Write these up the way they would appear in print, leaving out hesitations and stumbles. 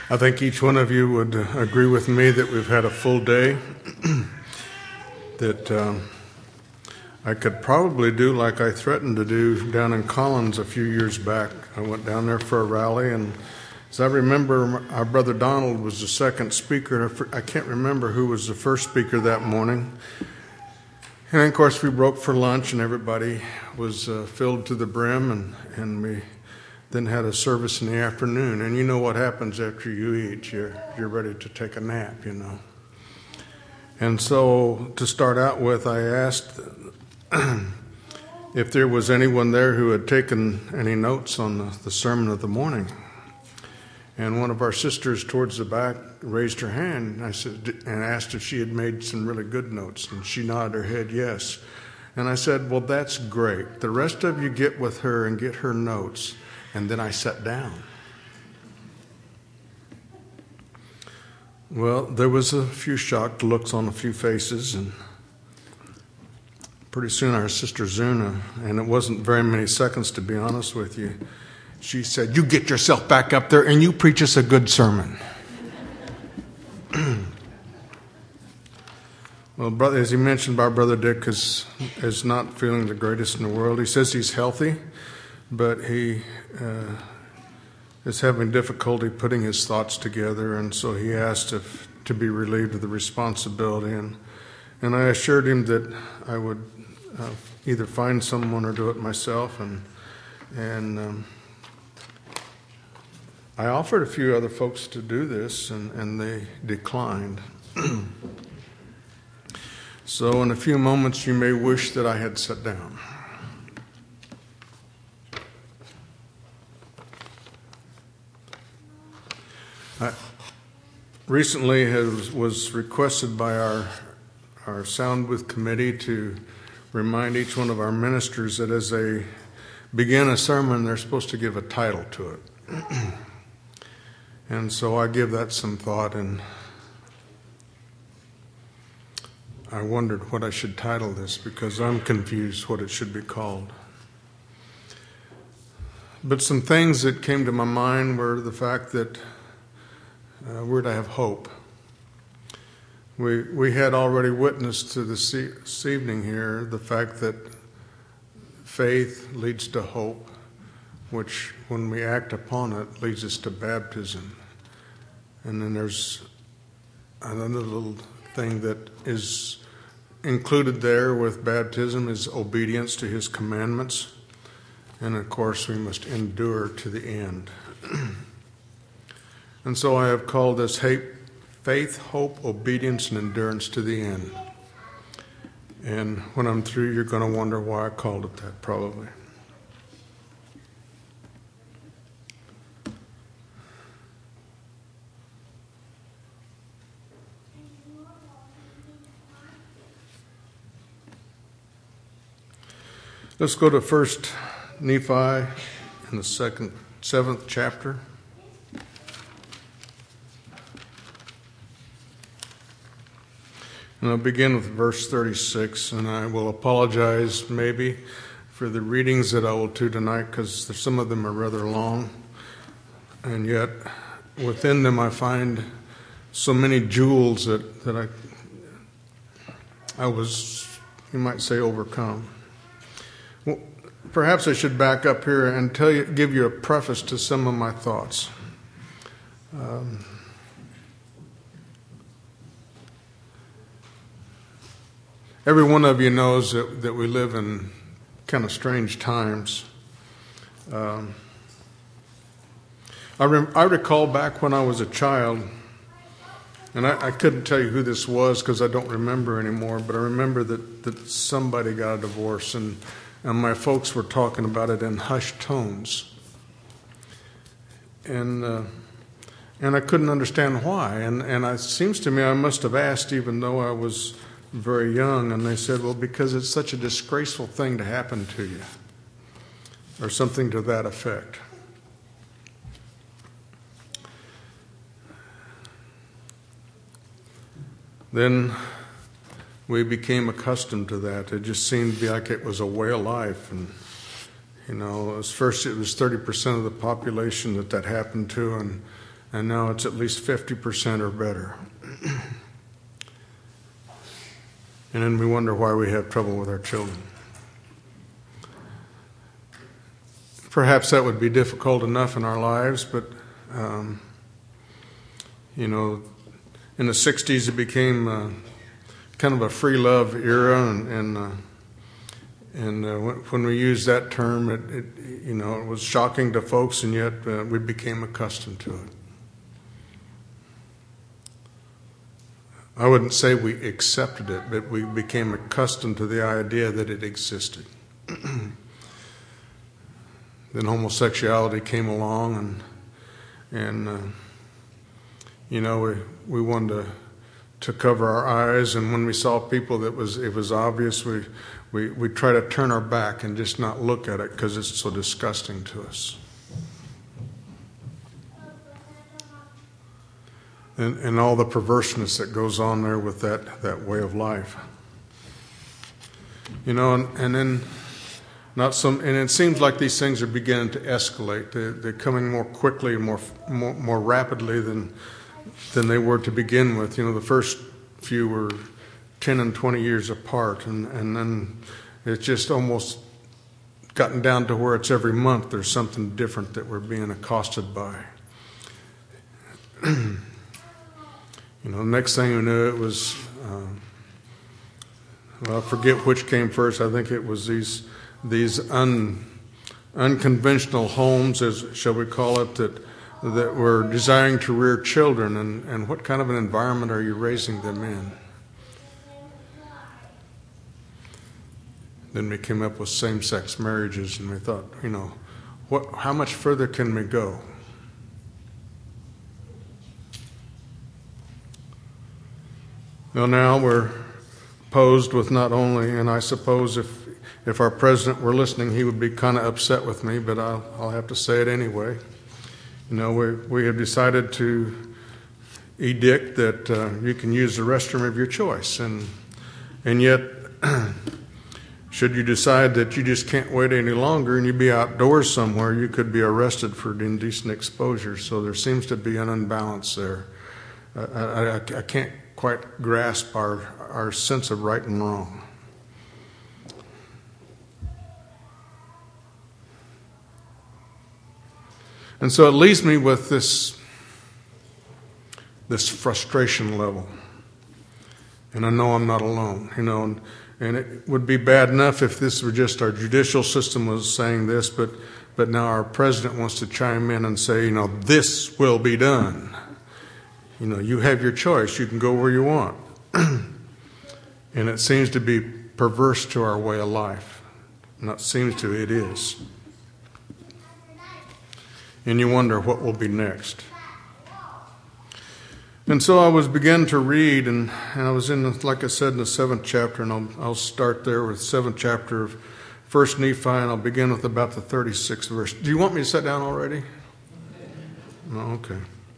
I think each one of you would agree with me that we've had a full day, that I could probably do like I threatened to do down in Collins a few years back. I went down there for a rally, and as I remember, our brother Donald was the second speaker. I can't remember who was the first speaker that morning. And of course, we broke for lunch, and everybody was filled to the brim, and we then had a service in the afternoon. And you know what happens after you eat. You're ready to take a nap, you know. And so to start out with, I asked if there was anyone there who had taken any notes on the sermon of the morning. And one of our sisters towards the back raised her hand, and asked if she had made some really good notes. And she nodded her head yes. And I said, well, that's great. The rest of you get with her and get her notes. And then I sat down. Well, there was a few shocked looks on a few faces, and pretty soon our sister Zuna, and it wasn't very many seconds to be honest with you, she said, you get yourself back up there and you preach us a good sermon. Well, brother, as he mentioned, our brother Dick is not feeling the greatest in the world. He says he's healthy, but he is having difficulty putting his thoughts together, and so he asked to be relieved of the responsibility. And I assured him that I would either find someone or do it myself, and I offered a few other folks to do this, and they declined. So in a few moments, you may wish that I had sat down. Recently was requested by our Sound Booth committee to remind each one of our ministers that as they begin a sermon, they're supposed to give a title to it. And so I give that some thought, and I wondered what I should title this, because I'm confused what it should be called. But some things that came to my mind were the fact that we're to have hope. We had already witnessed to this evening here the fact that faith leads to hope, which when we act upon it leads us to baptism. And then there's another little thing that is included there with baptism is obedience to his commandments. And of course we must endure to the end. And so I have called this faith, hope, obedience, and endurance to the end. And when I'm through, you're going to wonder why I called it that, probably. Let's go to 1 Nephi in the 7th chapter. And I'll begin with verse 36, and I will apologize maybe for the readings that I will do tonight, because some of them are rather long, and yet within them I find so many jewels that I was, you might say, overcome. Well, perhaps I should back up here and give you a preface to some of my thoughts. Every one of you knows that we live in kind of strange times. I recall back when I was a child, and I couldn't tell you who this was because I don't remember anymore, but I remember that somebody got a divorce, and my folks were talking about it in hushed tones. And I couldn't understand why. And it seems to me I must have asked, even though I was very young, and they said, well, because it's such a disgraceful thing to happen to you, or something to that effect. Then we became accustomed to that. It just seemed to be like it was a way of life. And, you know, first it was 30% of the population that happened to, and and now it's at least 50% or better. And then we wonder why we have trouble with our children. Perhaps that would be difficult enough in our lives, but, in the 60s it became kind of a free love era, and when we used that term, it was shocking to folks, and yet we became accustomed to it. I wouldn't say we accepted it, but we became accustomed to the idea that it existed. Then homosexuality came along, and we wanted to cover our eyes, and when we saw people that it was obvious, we try to turn our back and just not look at it because it's so disgusting to us. And all the perverseness that goes on there with that way of life. And then and it seems like these things are beginning to escalate. They're coming more quickly and more rapidly than they were to begin with. The first few were 10 and 20 years apart, and then it's just almost gotten down to where it's every month there's something different that we're being accosted by. The next thing we knew, it was, I forget which came first. I think it was these unconventional homes, as shall we call it, that were desiring to rear children, and what kind of an environment are you raising them in? Then we came up with same-sex marriages, and we thought, how much further can we go? Well, now we're posed with not only, and I suppose if our president were listening, he would be kind of upset with me, but I'll have to say it anyway. We have decided to edict that you can use the restroom of your choice, and yet, should you decide that you just can't wait any longer and you be outdoors somewhere, you could be arrested for indecent exposure. So there seems to be an unbalance there. I can't quite grasp our sense of right and wrong. And so it leaves me with this frustration level. And I know I'm not alone, and it would be bad enough if this were just our judicial system was saying this, but now our president wants to chime in and say, this will be done. You have your choice. You can go where you want. And it seems to be perverse to our way of life. Not seems to, it is. And you wonder what will be next. And so I was beginning to read, and I was in, like I said, in the 7th chapter, and I'll start there with 7th chapter of 1 Nephi, and I'll begin with about the 36th verse. Do you want me to sit down already? No, okay.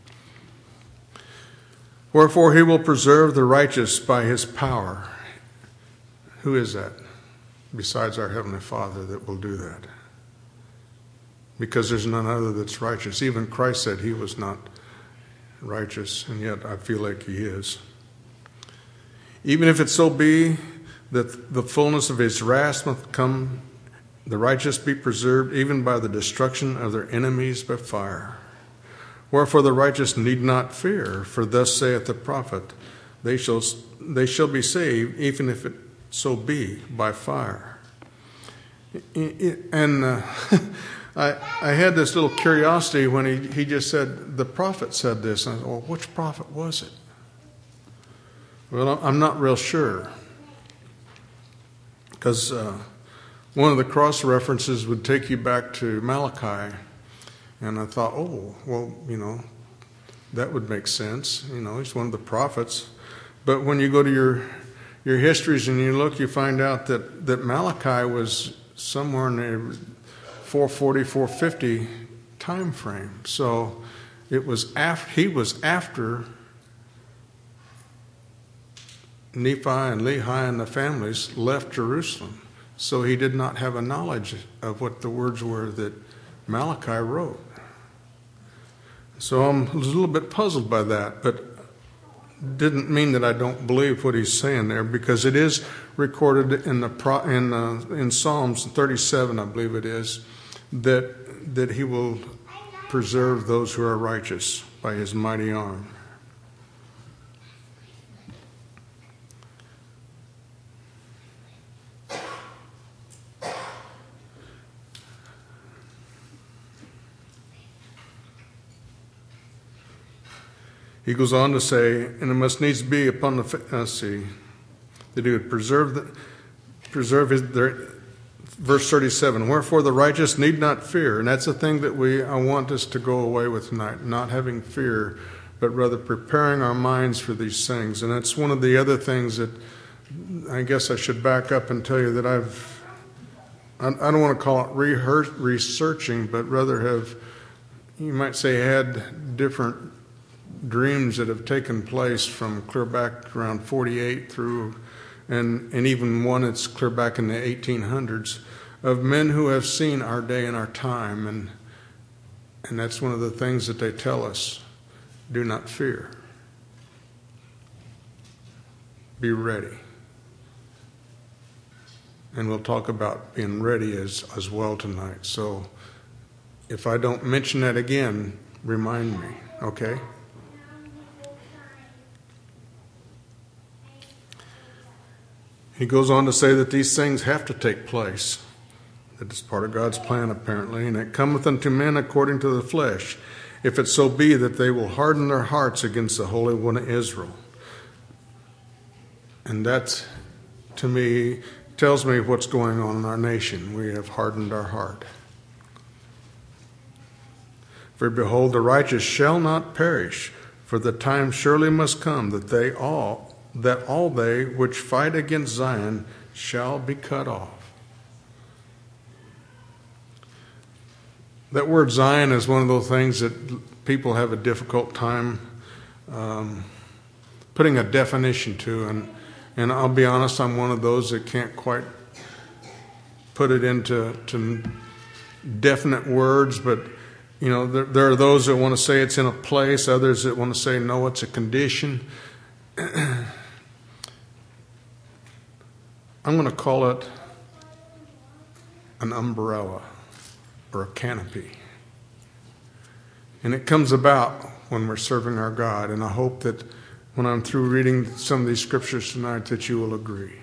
Wherefore he will preserve the righteous by his power. Who is that? Besides our Heavenly Father that will do that. Because there's none other that's righteous. Even Christ said he was not righteous, and yet I feel like he is. Even if it so be that the fullness of his wrath must come, the righteous be preserved even by the destruction of their enemies by fire. Wherefore the righteous need not fear, for thus saith the prophet, they shall be saved, even if it so be by fire. And I had this little curiosity when he just said, the prophet said this. And I said, well, which prophet was it? Well, I'm not real sure. Because one of the cross references would take you back to Malachi. And I thought, oh, well, that would make sense. He's one of the prophets. But when you go to your histories and you look, you find out that Malachi was somewhere in the 440, 450 time frame. So it was he was after Nephi and Lehi and the families left Jerusalem. So he did not have a knowledge of what the words were that Malachi wrote. So I'm a little bit puzzled by that, but didn't mean that I don't believe what he's saying there, because it is recorded in Psalms 37, I believe it is, that he will preserve those who are righteous by his mighty arm. He goes on to say, and it must needs be upon the, that he would preserve verse 37, wherefore the righteous need not fear. And that's the thing that I want us to go away with tonight, not having fear, but rather preparing our minds for these things. And that's one of the other things that I guess I should back up and tell you that I don't want to call it researching, but rather have, you might say, had different dreams that have taken place from clear back around 48 through, and even one that's clear back in the 1800s, of men who have seen our day and our time. And that's one of the things that they tell us: do not fear. Be ready. And we'll talk about being ready as well tonight. So if I don't mention that again, remind me, okay? He goes on to say that these things have to take place. That is part of God's plan, apparently. And it cometh unto men according to the flesh, if it so be that they will harden their hearts against the Holy One of Israel. And that, to me, tells me what's going on in our nation. We have hardened our heart. For behold, the righteous shall not perish, for the time surely must come that all they which fight against Zion shall be cut off. That word Zion is one of those things that people have a difficult time putting a definition to, and I'll be honest, I'm one of those that can't quite put it into definite words, but you know, there are those that want to say it's in a place, others that want to say no, it's a condition. I'm going to call it an umbrella or a canopy. And it comes about when we're serving our God. And I hope that when I'm through reading some of these scriptures tonight that you will agree.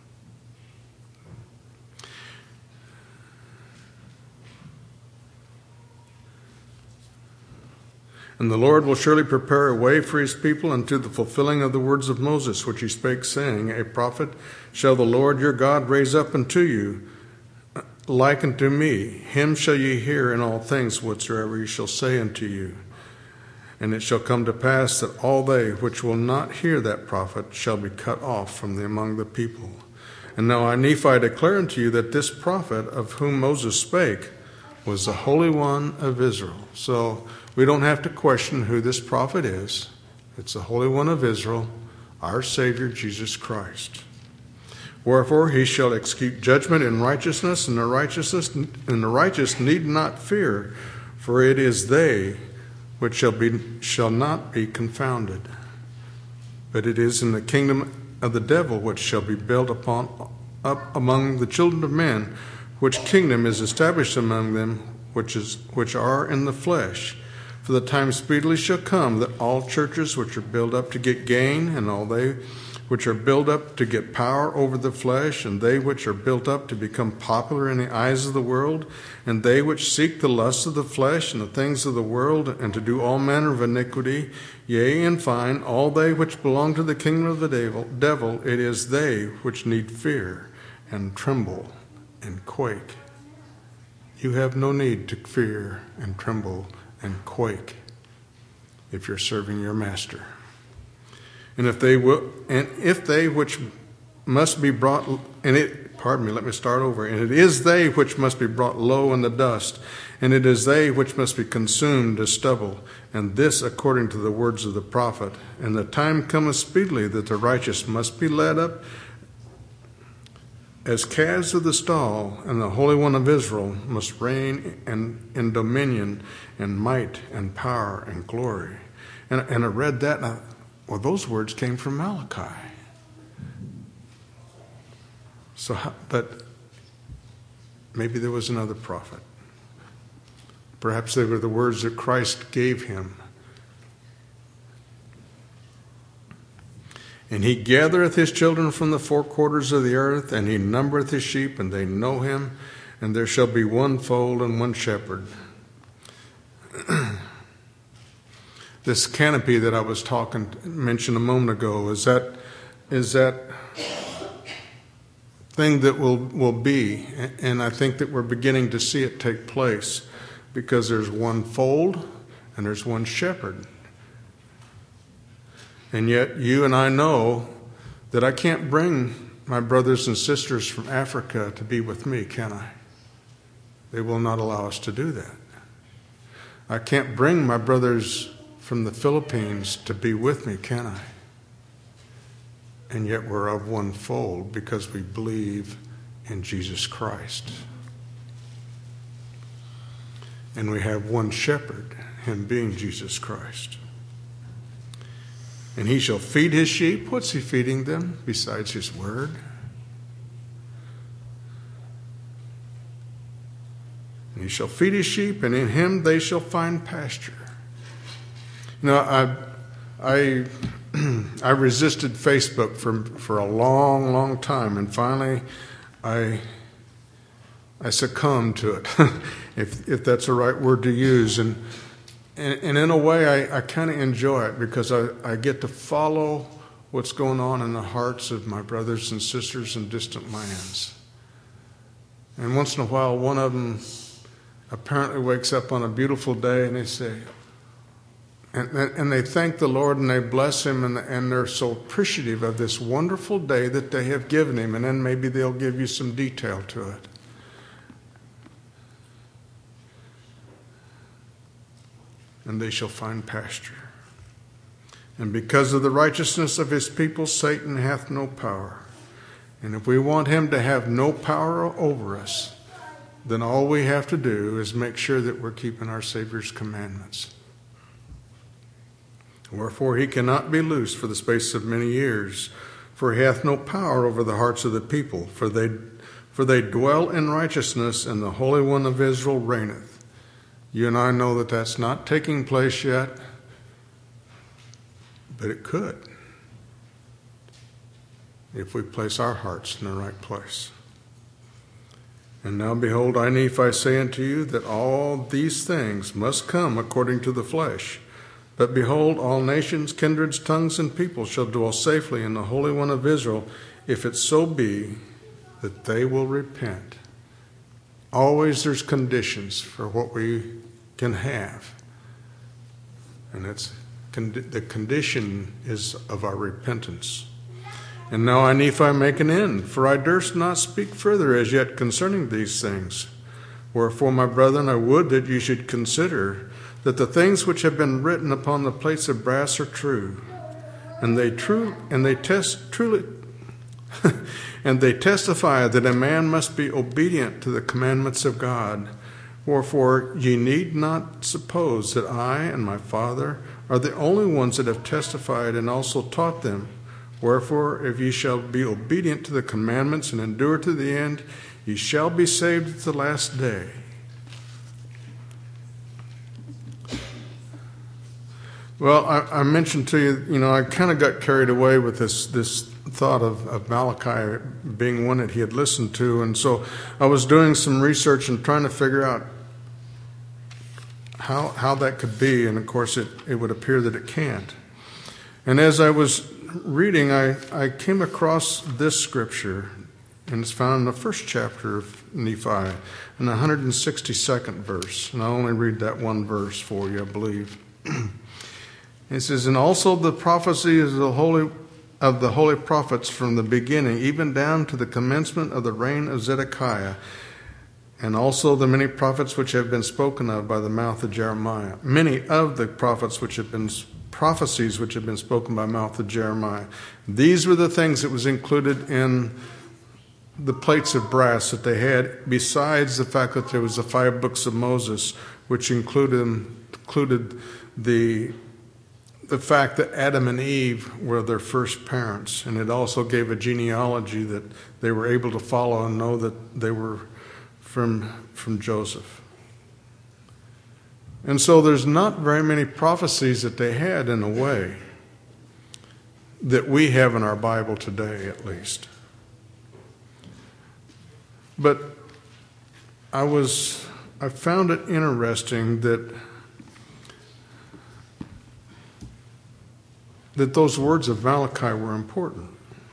And the Lord will surely prepare a way for his people unto the fulfilling of the words of Moses, which he spake, saying, a prophet shall the Lord your God raise up unto you, like unto me. Him shall ye hear in all things whatsoever he shall say unto you. And it shall come to pass that all they which will not hear that prophet shall be cut off from among the people. And now I, Nephi, declare unto you that this prophet of whom Moses spake was the Holy One of Israel. So we don't have to question who this prophet is. It's the Holy One of Israel, our Savior, Jesus Christ. Wherefore he shall execute judgment in righteousness, and the righteous need not fear, for it is they which shall not be confounded. But it is in the kingdom of the devil which shall be built up among the children of men, which kingdom is established among them which are in the flesh. For the time speedily shall come that all churches which are built up to get gain, and all they which are built up to get power over the flesh, and they which are built up to become popular in the eyes of the world, and they which seek the lusts of the flesh and the things of the world, and to do all manner of iniquity, yea, in fine, all they which belong to the kingdom of the devil, it is they which need fear and tremble and quake. You have no need to fear and tremble and quake if you're serving your master. And if they which must be brought, and it is they which must be brought low in the dust, and it is they which must be consumed as stubble, and this according to the words of the prophet. And the time cometh speedily that the righteous must be led up as calves of the stall, and the Holy One of Israel must reign in dominion and might and power and glory. And I read that, and well, those words came from Malachi. But maybe there was another prophet. Perhaps they were the words that Christ gave him. And he gathereth his children from the four quarters of the earth, and he numbereth his sheep, and they know him, and there shall be one fold and one shepherd. This canopy that I was mentioned a moment ago, is that thing that will be, and I think that we're beginning to see it take place, because there's one fold and there's one shepherd. And yet you and I know that I can't bring my brothers and sisters from Africa to be with me, can I? They will not allow us to do that. I can't bring my brothers from the Philippines to be with me, can I? And yet we're of one fold because we believe in Jesus Christ. And we have one shepherd, him being Jesus Christ. And he shall feed his sheep. What's he feeding them besides his word? And he shall feed his sheep, and in him they shall find pasture. I resisted Facebook for a long, long time, and finally I succumbed to it, if that's the right word to use. And in a way, I kind of enjoy it because I get to follow what's going on in the hearts of my brothers and sisters in distant lands. And once in a while, one of them apparently wakes up on a beautiful day and they say, and they thank the Lord and they bless him, and they're so appreciative of this wonderful day that they have given him. And then maybe they'll give you some detail to it. And they shall find pasture. And because of the righteousness of his people, Satan hath no power. And if we want him to have no power over us, then all we have to do is make sure that we're keeping our Savior's commandments. Wherefore he cannot be loosed for the space of many years, for he hath no power over the hearts of the people, for they dwell in righteousness, and the Holy One of Israel reigneth. You and I know that that's not taking place yet, but it could if we place our hearts in the right place. And now behold, I, Nephi, say unto you that all these things must come according to the flesh. But behold, all nations, kindreds, tongues, and people shall dwell safely in the Holy One of Israel, if it so be that they will repent. Always there's conditions for what we can have. And the condition is of our repentance. And now I, Nephi, make an end, for I durst not speak further as yet concerning these things. Wherefore, my brethren, I would that you should consider that the things which have been written upon the plates of brass are true, and they testify that a man must be obedient to the commandments of God. Wherefore ye need not suppose that I and my Father are the only ones that have testified and also taught them. Wherefore, if ye shall be obedient to the commandments and endure to the end, ye shall be saved at the last day. Well, I mentioned to you, I kind of got carried away with this thought of Malachi being one that he had listened to. And so I was doing some research and trying to figure out how that could be. And, of course, it would appear that it can't. And as I was reading, I came across this scripture, and it's found in the first chapter of Nephi, in the 162nd verse. And I'll only read that one verse for you, I believe. It says, and also the prophecy is of the holy prophets from the beginning, even down to the commencement of the reign of Zedekiah, and also the many prophets which have been spoken of by the mouth of Jeremiah. Many of the prophets which have been prophecies which have been spoken by mouth of Jeremiah. These were the things that was included in the plates of brass that they had, besides the fact that there was the 5 books of Moses, which included the fact that Adam and Eve were their first parents, and it also gave a genealogy that they were able to follow and know that they were from Joseph. And so there's not very many prophecies that they had, in a way, that we have in our Bible today, at least. But I found it interesting that those words of Malachi were important.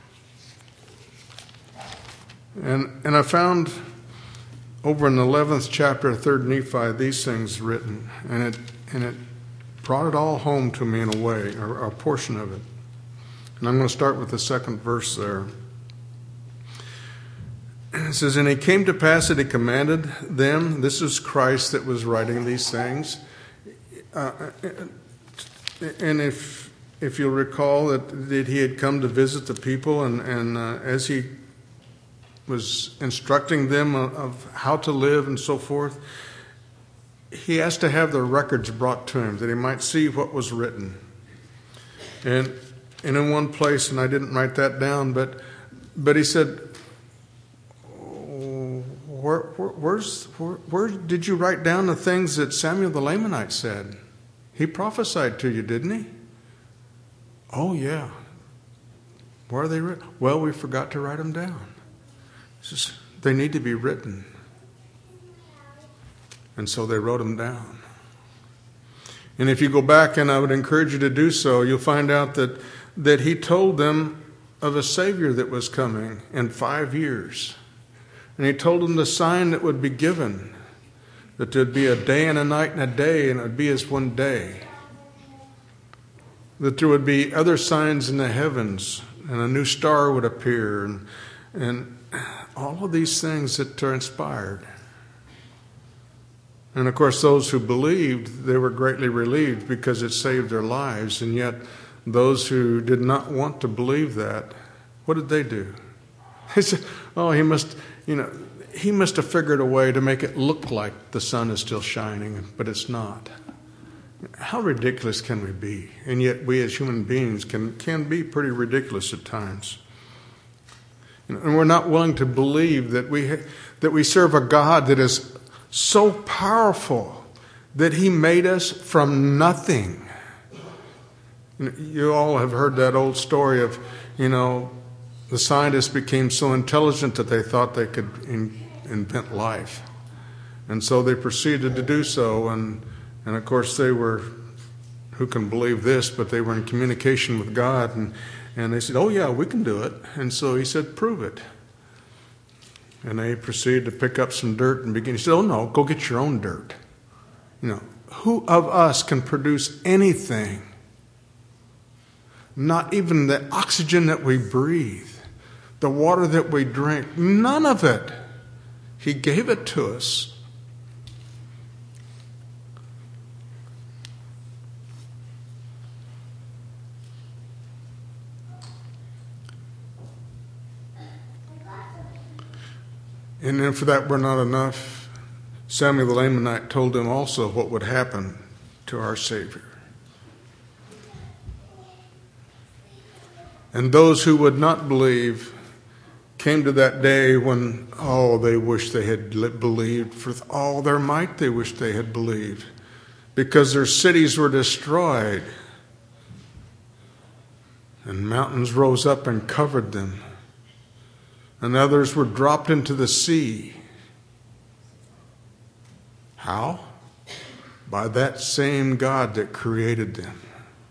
And I found over in the 11th chapter of 3rd Nephi these things written, and it brought it all home to me in a way, or a portion of it. And I'm going to start with the 2nd verse there. It says, "And it came to pass that he commanded them," this is Christ that was writing these things, and if you'll recall that he had come to visit the people, and as he was instructing them of how to live and so forth, he asked to have their records brought to him that he might see what was written. And in one place, and I didn't write that down, but he said, where did you write down the things that Samuel the Lamanite said? He prophesied to you, didn't he? Oh, yeah. Where are they written? Well, we forgot to write them down. They need to be written. And so they wrote them down. And if you go back, and I would encourage you to do so, you'll find out that he told them of a Savior that was coming in 5 years. And he told them the sign that would be given, that there'd be a day and a night and a day, and it would be as one day. That there would be other signs in the heavens, and a new star would appear, and all of these things that transpired. And of course, those who believed, they were greatly relieved because it saved their lives. And yet, those who did not want to believe that, what did they do? They said, "Oh, he must have figured a way to make it look like the sun is still shining, but it's not." How ridiculous can we be? And yet, we as human beings can be pretty ridiculous at times. And we're not willing to believe that we serve a God that is so powerful that he made us from nothing. You all have heard that old story of, the scientists became so intelligent that they thought they could invent life. And so they proceeded to do so. And of course they were, who can believe this, but they were in communication with God. And they said, "Oh yeah, we can do it." And so he said, "Prove it." And they proceeded to pick up some dirt and begin. He said, "Oh no, go get your own dirt." Who of us can produce anything? Not even the oxygen that we breathe, the water that we drink, none of it. He gave it to us. And then for that were not enough, Samuel the Lamanite told them also what would happen to our Savior. And those who would not believe came to that day when, they wished they had believed. For all their might they wished they had believed. Because their cities were destroyed. And mountains rose up and covered them. And others were dropped into the sea. How? By that same God that created them.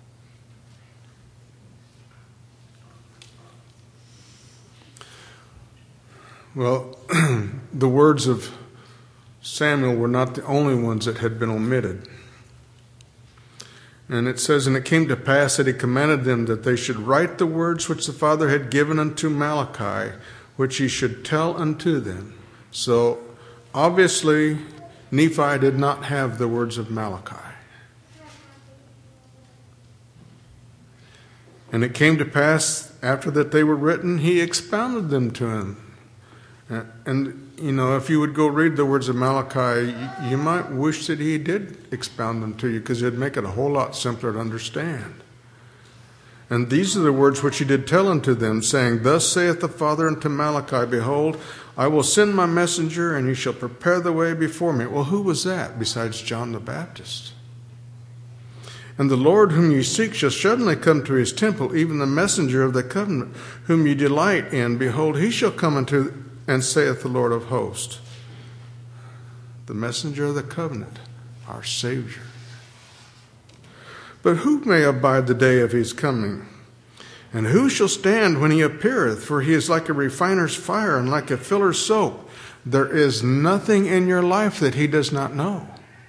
Well, the words of Samuel were not the only ones that had been omitted. And it says, "And it came to pass that he commanded them that they should write the words which the Father had given unto Malachi, which he should tell unto them." So, obviously, Nephi did not have the words of Malachi. "And it came to pass, after that they were written, he expounded them to him, And if you would go read the words of Malachi, you might wish that he did expound them to you, because it'd make it a whole lot simpler to understand. And these are the words which he did tell unto them, saying, Thus saith the Father unto Malachi, Behold, I will send my messenger, and he shall prepare the way before me. Well, who was that besides John the Baptist? And the Lord whom ye seek shall suddenly come to his temple, even the messenger of the covenant, whom ye delight in. Behold, he shall come unto, and saith the Lord of hosts. The messenger of the covenant, our Savior. But who may abide the day of his coming? And who shall stand when he appeareth? For he is like a refiner's fire and like a fuller's soap. There is nothing in your life that he does not know.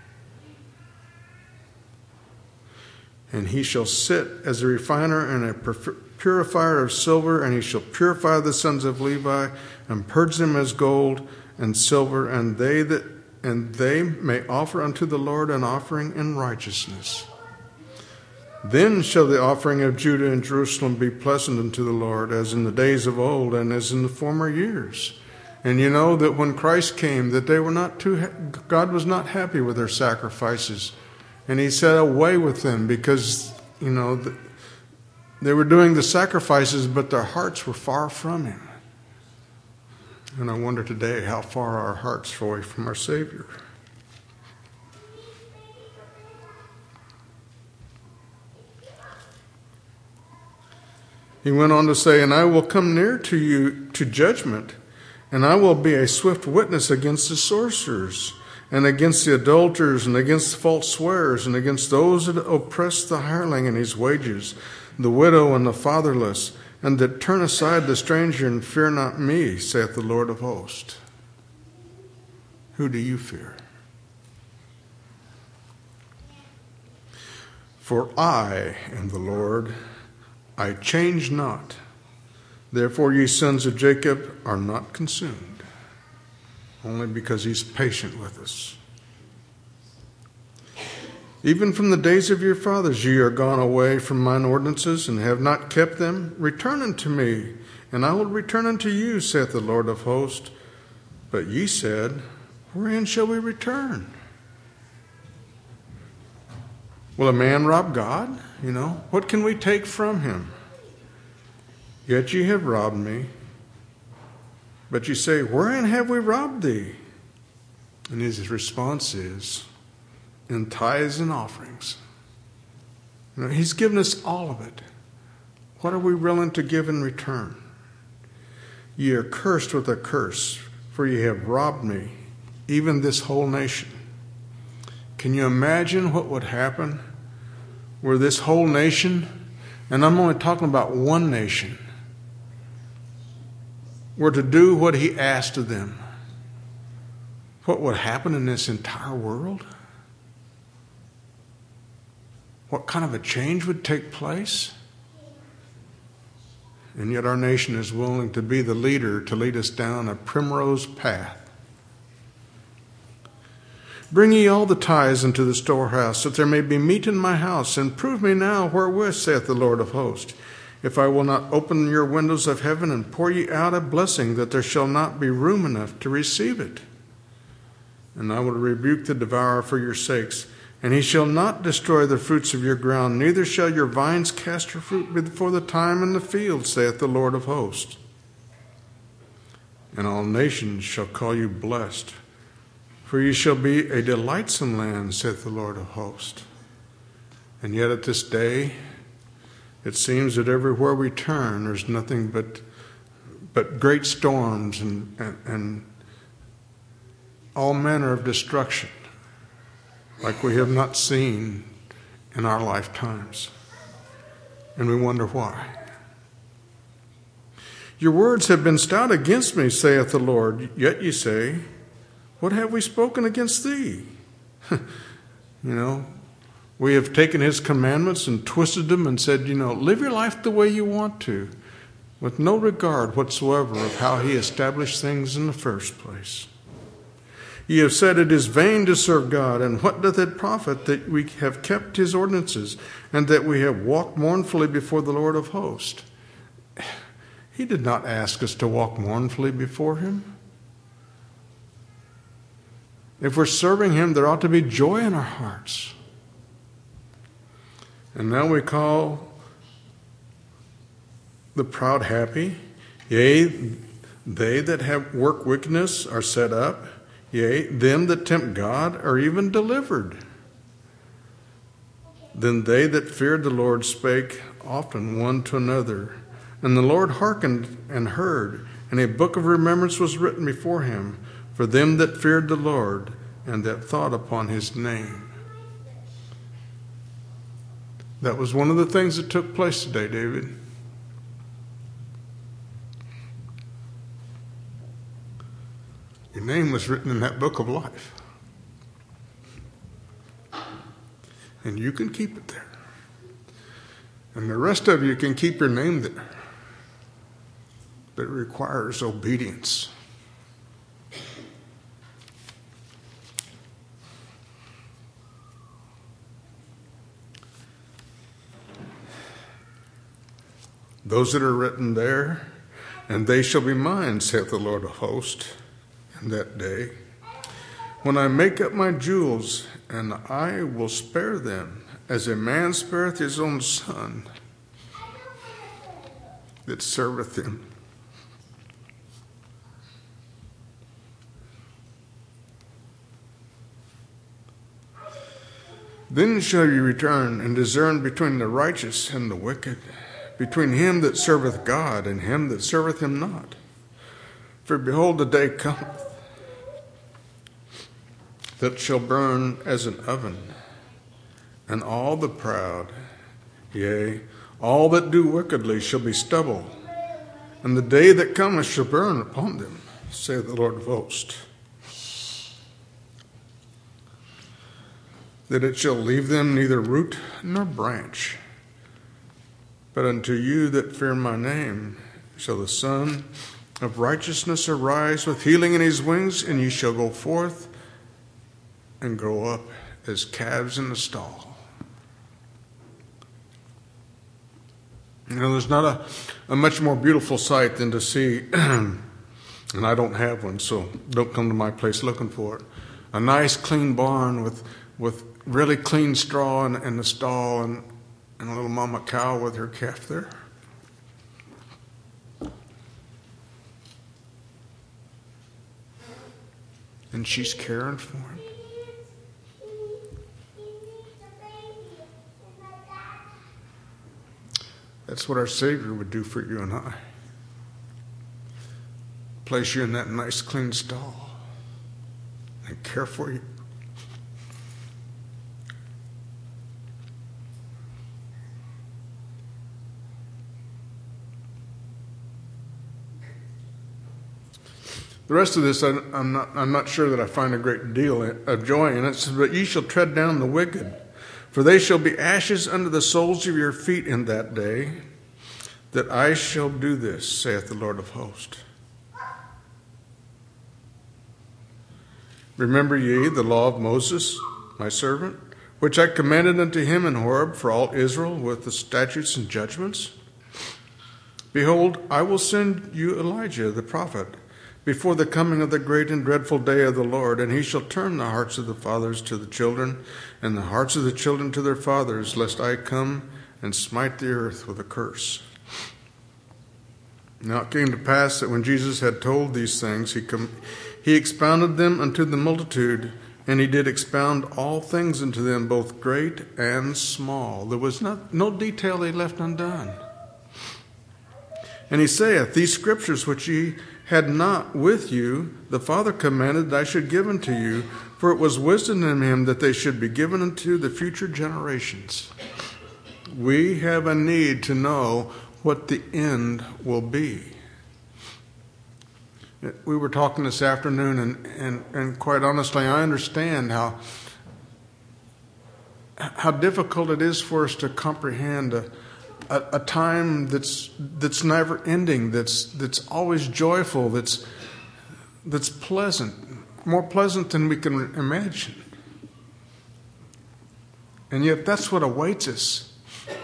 And he shall sit as a refiner and a purifier of silver, and he shall purify the sons of Levi and purge them as gold and silver, and they may offer unto the Lord an offering in righteousness. Then shall the offering of Judah and Jerusalem be pleasant unto the Lord, as in the days of old and as in the former years. And you know that when Christ came, that God was not happy with their sacrifices. And he said, away with them, because, they were doing the sacrifices, but their hearts were far from him. And I wonder today how far our hearts are away from our Savior. He went on to say, And I will come near to you to judgment, and I will be a swift witness against the sorcerers, and against the adulterers, and against the false swearers, and against those that oppress the hireling and his wages, the widow and the fatherless, and that turn aside the stranger and fear not me, saith the Lord of hosts. Who do you fear? For I am the Lord, I change not. Therefore ye sons of Jacob are not consumed, only because he's patient with us. Even from the days of your fathers ye are gone away from mine ordinances, and have not kept them. Return unto me, and I will return unto you, saith the Lord of hosts. But ye said, Wherein shall we return? Will a man rob God? What can we take from him? Yet ye have robbed me. But ye say, Wherein have we robbed thee? And his response is, in tithes and offerings. He's given us all of it. What are we willing to give in return? Ye are cursed with a curse, for ye have robbed me, even this whole nation. Can you imagine what would happen were this whole nation, and I'm only talking about one nation, were to do what he asked of them? What would happen in this entire world? What kind of a change would take place? And yet our nation is willing to be the leader to lead us down a primrose path. Bring ye all the tithes into the storehouse, that there may be meat in my house, and prove me now wherewith, saith the Lord of hosts, if I will not open your windows of heaven and pour ye out a blessing, that there shall not be room enough to receive it. And I will rebuke the devourer for your sakes, and he shall not destroy the fruits of your ground, neither shall your vines cast her fruit before the time in the field, saith the Lord of hosts. And all nations shall call you blessed, for ye shall be a delightsome land, saith the Lord of hosts. And yet at this day, it seems that everywhere we turn, there's nothing but great storms and all manner of destruction, like we have not seen in our lifetimes. And we wonder why. Your words have been stout against me, saith the Lord. Yet ye say, What have we spoken against thee? We have taken his commandments and twisted them and said, live your life the way you want to, with no regard whatsoever of how he established things in the first place. Ye have said, It is vain to serve God, and what doth it profit that we have kept his ordinances, and that we have walked mournfully before the Lord of hosts? He did not ask us to walk mournfully before him. If we're serving him, there ought to be joy in our hearts. And now we call the proud happy. Yea, they that have work wickedness are set up. Yea, them that tempt God are even delivered. Then they that feared the Lord spake often one to another. And the Lord hearkened and heard, and a book of remembrance was written before him for them that feared the Lord and that thought upon his name. That was one of the things that took place today, David. Your name was written in that book of life. And you can keep it there. And the rest of you can keep your name there. But it requires obedience. Those that are written there, and they shall be mine, saith the Lord of hosts, in that day, when I make up my jewels, and I will spare them, as a man spareth his own son that serveth him. Then shall you return and discern between the righteous and the wicked, between him that serveth God and him that serveth him not. For behold, the day cometh that shall burn as an oven, and all the proud, yea, all that do wickedly shall be stubble, and the day that cometh shall burn upon them, saith the Lord of hosts, that it shall leave them neither root nor branch. But unto you that fear my name shall the Son of righteousness arise with healing in his wings, and ye shall go forth and grow up as calves in the stall. You know, there's not a much more beautiful sight than to see, and I don't have one, so don't come to my place looking for it, a nice clean barn with really clean straw in the stall, and a little mama cow with her calf there. And she's caring for him. That's what our Savior would do for you and I. Place you in that nice clean stall and care for you. The rest of this, I'm not sure that I find a great deal of joy in it. It says, but ye shall tread down the wicked, for they shall be ashes under the soles of your feet in that day, that I shall do this, saith the Lord of hosts. Remember ye the law of Moses, my servant, which I commanded unto him in Horeb for all Israel with the statutes and judgments? Behold, I will send you Elijah the prophet before the coming of the great and dreadful day of the Lord, and he shall turn the hearts of the fathers to the children, and the hearts of the children to their fathers, lest I come and smite the earth with a curse. Now it came to pass that when Jesus had told these things, he expounded them unto the multitude, and he did expound all things unto them, both great and small. There was no detail he left undone. And he saith, these scriptures which ye had not with you, the Father commanded that I should give unto you, for it was wisdom in him that they should be given unto the future generations. We have a need to know what the end will be. We were talking this afternoon, and quite honestly, I understand how difficult it is for us to comprehend a time that's never ending, that's always joyful, that's pleasant, more pleasant than we can imagine. And yet that's what awaits us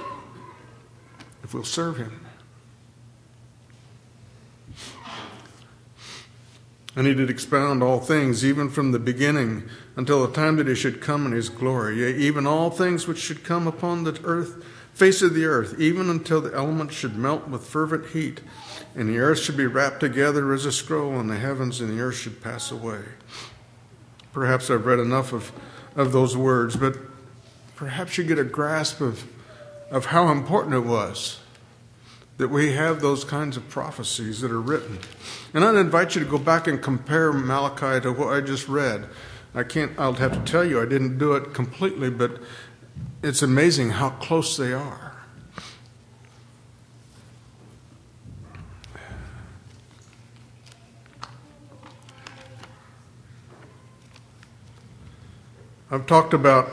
if we'll serve him. And he did expound all things, even from the beginning, until the time that he should come in his glory. Yea, even all things which should come upon the earth, face of the earth, even until the elements should melt with fervent heat, and the earth should be wrapped together as a scroll, and the heavens and the earth should pass away. Perhaps I've read enough of those words, but perhaps you get a grasp of how important it was that we have those kinds of prophecies that are written. And I'd invite you to go back and compare Malachi to what I just read. I'll have to tell you, I didn't do it completely, but it's amazing how close they are. I've talked about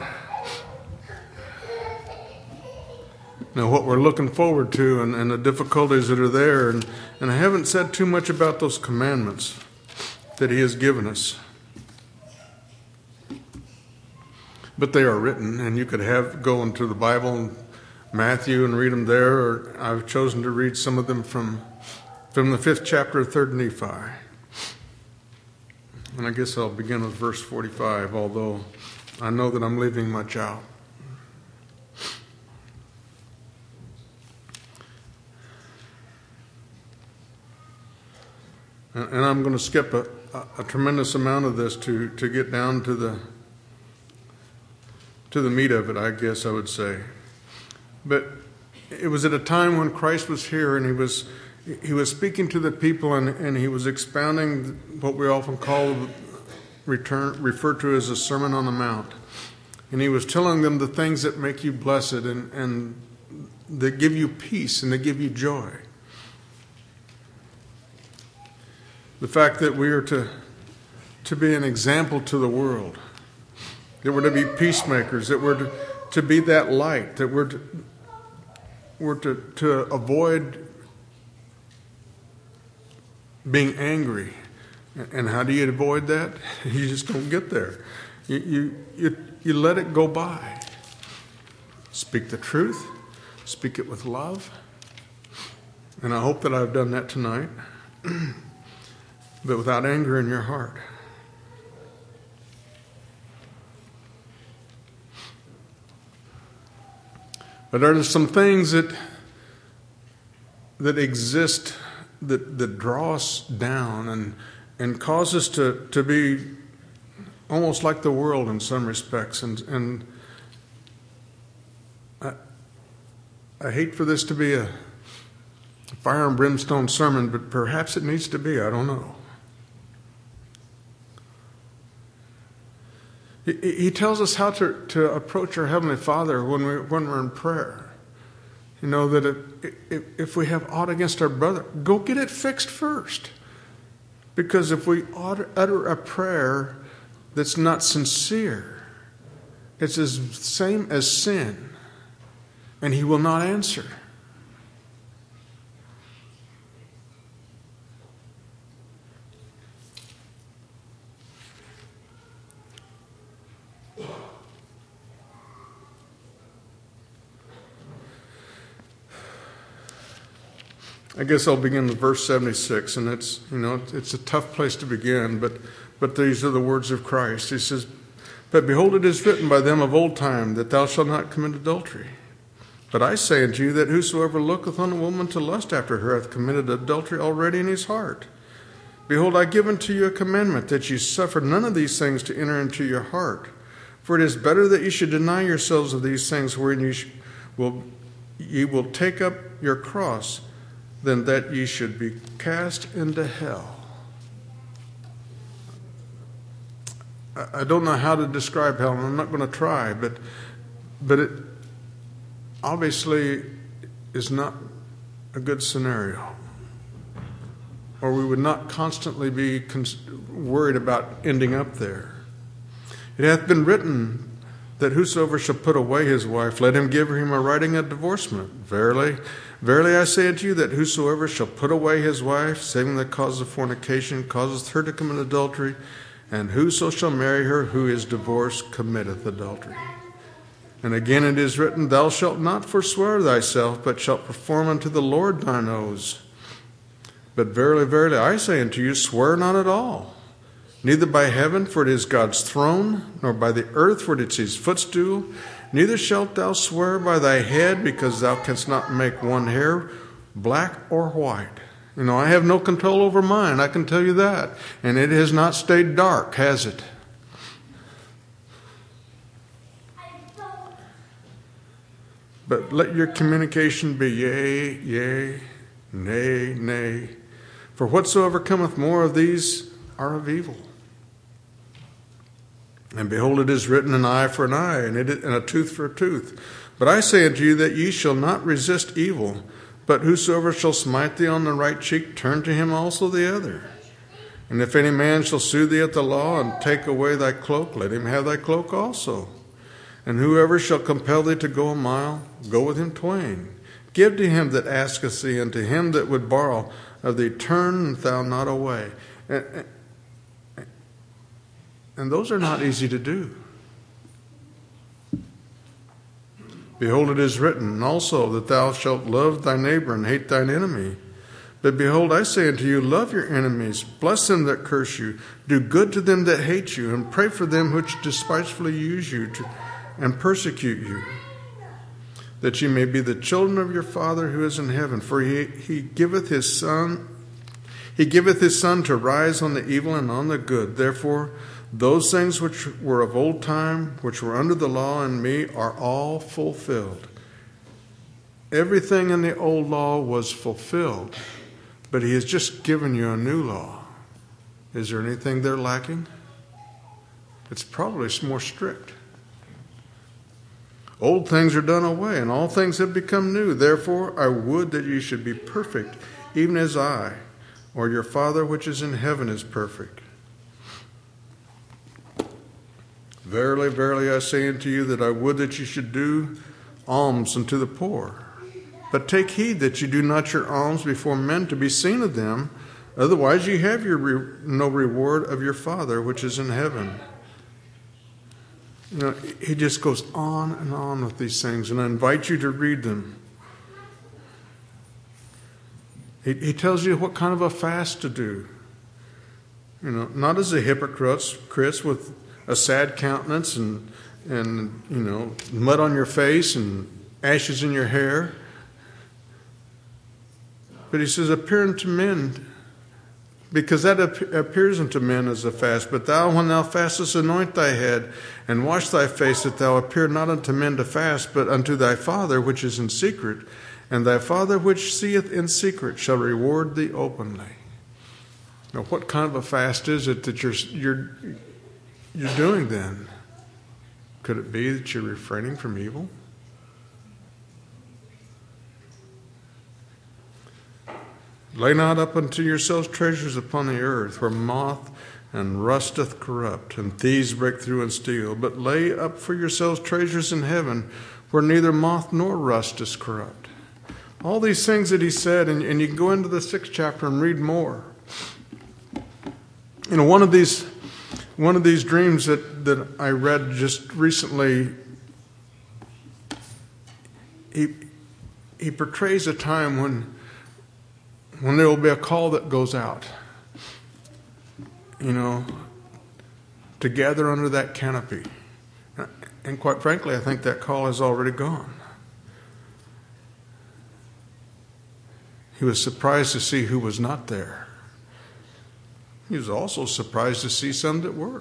what we're looking forward to and the difficulties that are there. And I haven't said too much about those commandments that he has given us. But they are written, and you could go into the Bible, Matthew, and read them there, or I've chosen to read some of them from the 5th chapter of 3rd Nephi. And I guess I'll begin with verse 45, although I know that I'm leaving much out. And I'm going to skip a tremendous amount of this to get down to the meat of it, I guess I would say. But it was at a time when Christ was here, and he was speaking to the people, and he was expounding what we often refer to as a Sermon on the Mount. And he was telling them the things that make you blessed and that give you peace and that give you joy. The fact that we are to be an example to the world, that we're to be peacemakers, that we're to be that light, that we're to avoid being angry. And how do you avoid that? You just don't get there. You let it go by. Speak the truth. Speak it with love. And I hope that I've done that tonight. But without anger in your heart. But are there some things that exist that draw us down and cause us to be almost like the world in some respects? And I hate for this to be a fire and brimstone sermon, but perhaps it needs to be. I don't know. He tells us how to approach our Heavenly Father when we're in prayer. You know, that if we have aught against our brother, go get it fixed first. Because if we utter a prayer that's not sincere, it's the same as sin, and he will not answer. I guess I'll begin with verse 76, and it's a tough place to begin, but these are the words of Christ. He says, "But behold, it is written by them of old time, that thou shalt not commit adultery. But I say unto you that whosoever looketh on a woman to lust after her hath committed adultery already in his heart. Behold, I give unto you a commandment, that ye suffer none of these things to enter into your heart. For it is better that ye should deny yourselves of these things, wherein ye will take up your cross, than that ye should be cast into hell." I don't know how to describe hell, and I'm not going to try, but it obviously is not a good scenario. Or we would not constantly be worried about ending up there. "It hath been written that whosoever shall put away his wife, let him give him a writing of divorcement. Verily, verily I say unto you that whosoever shall put away his wife, saving the cause of fornication, causeth her to commit adultery, and whoso shall marry her who is divorced committeth adultery. And again it is written, Thou shalt not forswear thyself, but shalt perform unto the Lord thine oaths. But verily, verily, I say unto you, swear not at all, neither by heaven, for it is God's throne, nor by the earth, for it is his footstool. Neither shalt thou swear by thy head, because thou canst not make one hair black or white. I have no control over mine, I can tell you that. And it has not stayed dark, has it? But let your communication be yea, yea, nay, nay. For whatsoever cometh more of these are of evil. And behold, it is written, an eye for an eye, and a tooth for a tooth. But I say unto you that ye shall not resist evil, but whosoever shall smite thee on the right cheek, turn to him also the other. And if any man shall sue thee at the law, and take away thy cloak, let him have thy cloak also. And whoever shall compel thee to go a mile, go with him twain. Give to him that asketh thee, and to him that would borrow of thee, turn thou not away. And those are not easy to do. Behold, it is written also that thou shalt love thy neighbor and hate thine enemy. But behold, I say unto you, love your enemies, bless them that curse you, do good to them that hate you, and pray for them which despitefully use you and persecute you, that ye may be the children of your Father who is in heaven. For he giveth his Son to rise on the evil and on the good. Therefore, those things which were of old time, which were under the law in me, are all fulfilled. Everything in the old law was fulfilled, but he has just given you a new law. Is there anything there lacking? It's probably more strict. Old things are done away, and all things have become new. Therefore, I would that you should be perfect, even as I, or your Father which is in heaven, is perfect. Verily, verily, I say unto you that I would that you should do alms unto the poor. But take heed that you do not your alms before men to be seen of them, otherwise ye have no reward of your Father which is in heaven. He just goes on and on with these things, and I invite you to read them. He tells you what kind of a fast to do. Not as a hypocrites with a sad countenance and mud on your face and ashes in your hair. But he says, appear unto men, because that appears unto men as a fast. But thou, when thou fastest, anoint thy head and wash thy face, that thou appear not unto men to fast, but unto thy Father which is in secret. And thy Father which seeth in secret shall reward thee openly. Now, what kind of a fast is it that you're doing then? Could it be that you're refraining from evil? Lay not up unto yourselves treasures upon the earth, where moth and rust doth corrupt, and thieves break through and steal. But lay up for yourselves treasures in heaven, where neither moth nor rust is corrupt. All these things that he said, and you can go into the 6th chapter and read more. One of these dreams that I read just recently, he portrays a time when there will be a call that goes out, to gather under that canopy. And quite frankly, I think that call has already gone. He was surprised to see who was not there. He was also surprised to see some that were.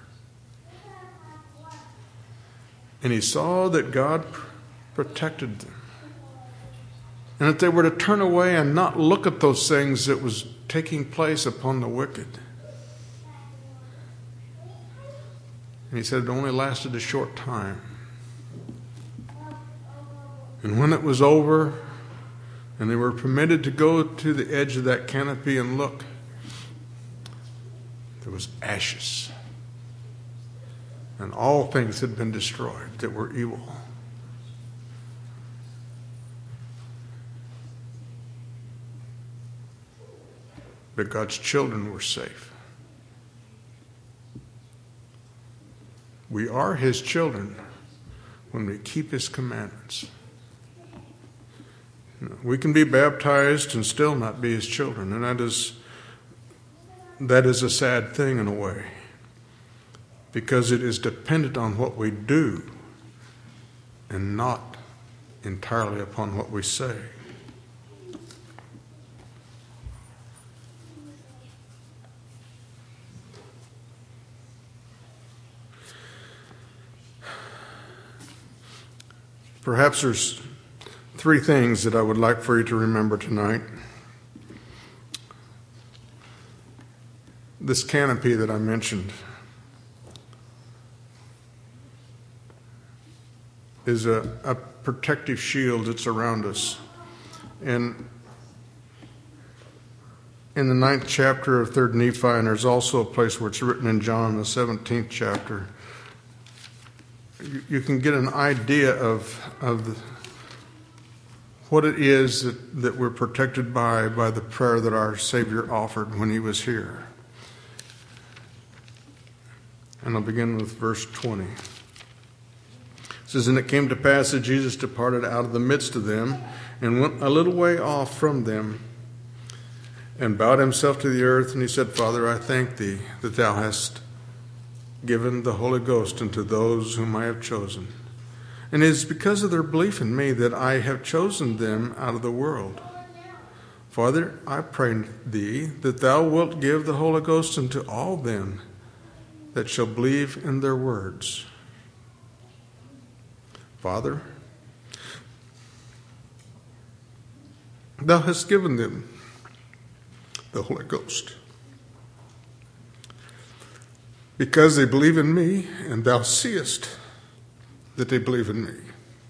And he saw that God protected them. And that they were to turn away and not look at those things that was taking place upon the wicked. And he said it only lasted a short time. And when it was over, and they were permitted to go to the edge of that canopy and look, there was ashes. And all things had been destroyed that were evil. But God's children were safe. We are his children when we keep his commandments. We can be baptized and still not be his children, and that is that is a sad thing in a way, because it is dependent on what we do and not entirely upon what we say. Perhaps there's 3 things that I would like for you to remember tonight. This canopy that I mentioned is a protective shield that's around us. And in the 9th chapter of 3rd Nephi, and there's also a place where it's written in John, the 17th chapter, you can get an idea of what it is that we're protected by the prayer that our Savior offered when he was here. And I'll begin with verse 20. It says, "And it came to pass that Jesus departed out of the midst of them, and went a little way off from them, and bowed himself to the earth, and he said, Father, I thank thee that thou hast given the Holy Ghost unto those whom I have chosen. And it is because of their belief in me that I have chosen them out of the world. Father, I pray thee that thou wilt give the Holy Ghost unto all them that shall believe in their words. Father, thou hast given them the Holy Ghost, because they believe in me, and thou seest that they believe in me.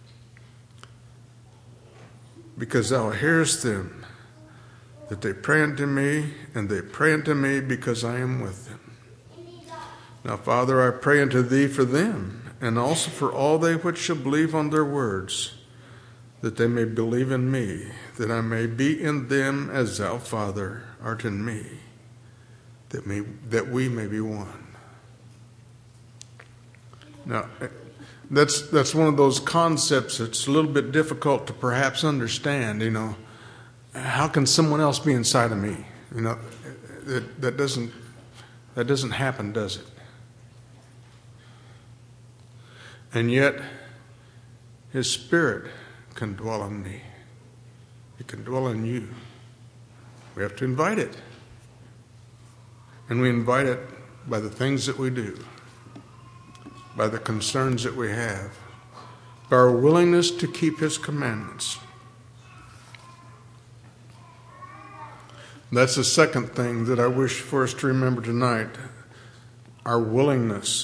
Because thou hearest them, that they pray unto me, and they pray unto me because I am with them. Now, Father, I pray unto thee for them, and also for all they which shall believe on their words, that they may believe in me, that I may be in them as thou, Father, art in me, that we may be one." Now, that's one of those concepts that's a little bit difficult to perhaps understand. How can someone else be inside of me? That doesn't happen, does it? And yet, his Spirit can dwell in me. It can dwell in you. We have to invite it. And we invite it by the things that we do, by the concerns that we have, by our willingness to keep his commandments. That's the second thing that I wish for us to remember tonight, our willingness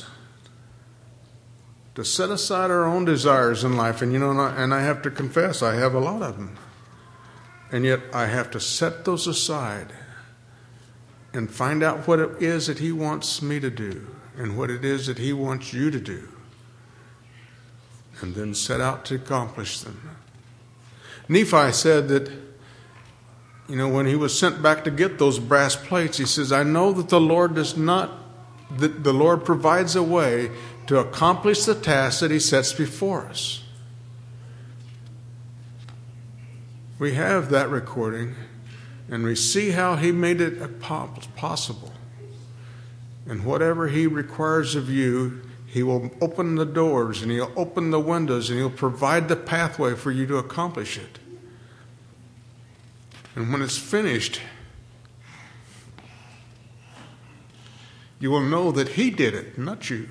to set aside our own desires in life. And I have to confess, I have a lot of them. And yet I have to set those aside and find out what it is that he wants me to do and what it is that he wants you to do, and then set out to accomplish them. Nephi said that, when he was sent back to get those brass plates, he says, I know that the Lord provides a way to accomplish the task that he sets before us. We have that recording, and we see how he made it possible. And whatever he requires of you, he will open the doors, and he'll open the windows, and he'll provide the pathway for you to accomplish it. And when it's finished, you will know that he did it, not you.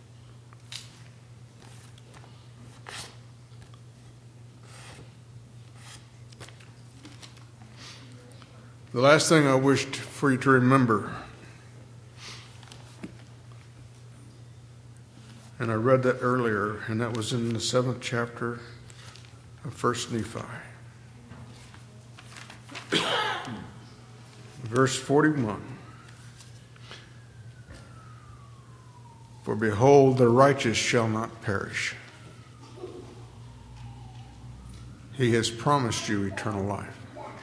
The last thing I wished for you to remember, and I read that earlier, and that was in the 7th chapter of 1st Nephi. Verse 41. For behold, the righteous shall not perish. He has promised you eternal life,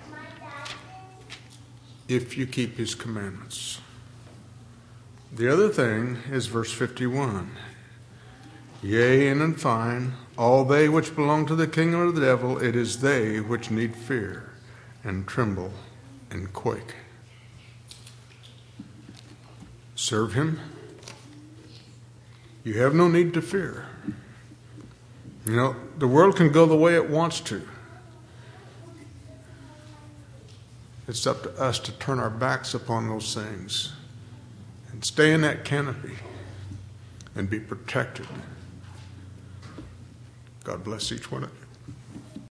if you keep his commandments. The other thing is verse 51. Yea, and in fine, all they which belong to the kingdom of the devil, it is they which need fear and tremble and quake. Serve him. You have no need to fear. You know, the world can go the way it wants to. It's up to us to turn our backs upon those things and stay in that canopy and be protected. God bless each one of you.